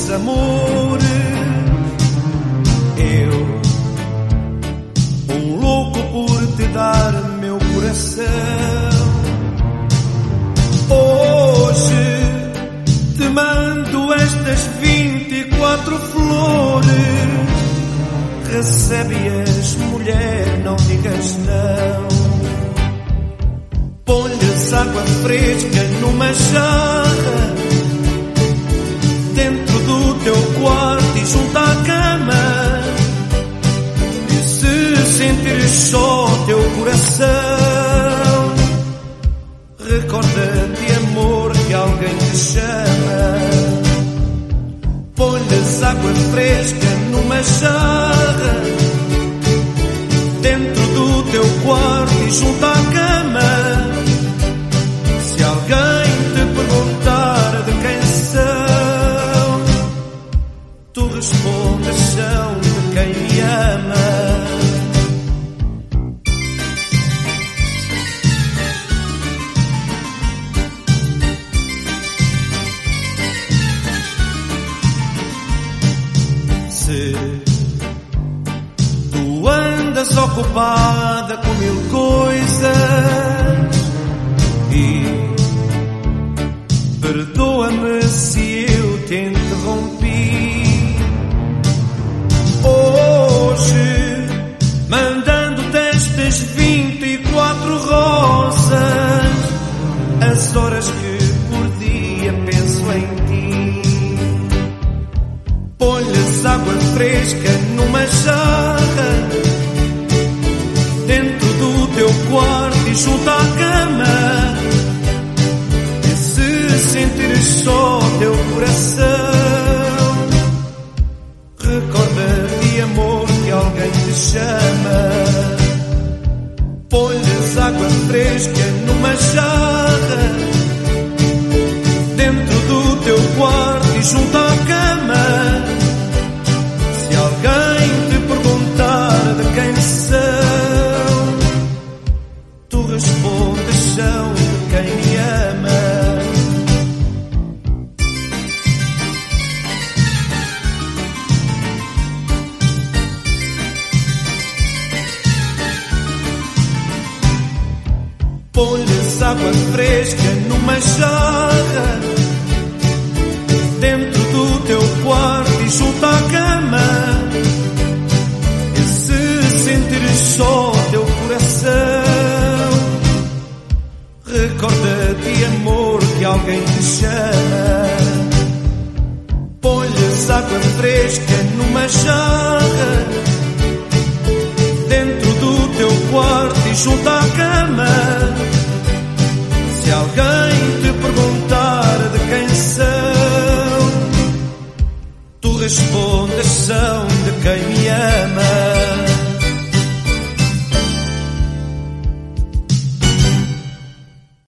desse amor. Eu, um louco por te dar meu coração. Hoje te mando estas 24 flores. Recebe-as, mulher, não digas não. Põe-lhes água fresca numa jarra dentro do teu quarto e junto à cama. E se sentires só teu coração, recorda-te, amor, que alguém te chama. Põe-lhes água fresca numa jarra dentro do teu quarto e junto à cama. Se alguém te perguntar de quem são, tu respondes: são de quem me ama. Se tu andas ocupada com mil coisas, e perdoa-me se eu te interrompi, hoje mandando-te estas 24 rosas, as horas que por dia penso em ti. Põe-lhes água fresca numa jarra dentro do teu quarto e junto à cama. E se sentires só teu coração, recorda-te, amor, que alguém te chama. Põe-lhes água fresca numa jarra dentro do teu quarto e junto à cama. Se alguém te perguntar de quem são, tu respondes: são de quem me ama. Põe-lhes água fresca numa jarra dentro do teu quarto e junto à cama. E se sentires só teu coração, recorda-te, amor, que alguém te chama. Põe-lhes água fresca numa jarra dentro do teu quarto e junto à cama. Se alguém te perguntar de quem são, tu respondes: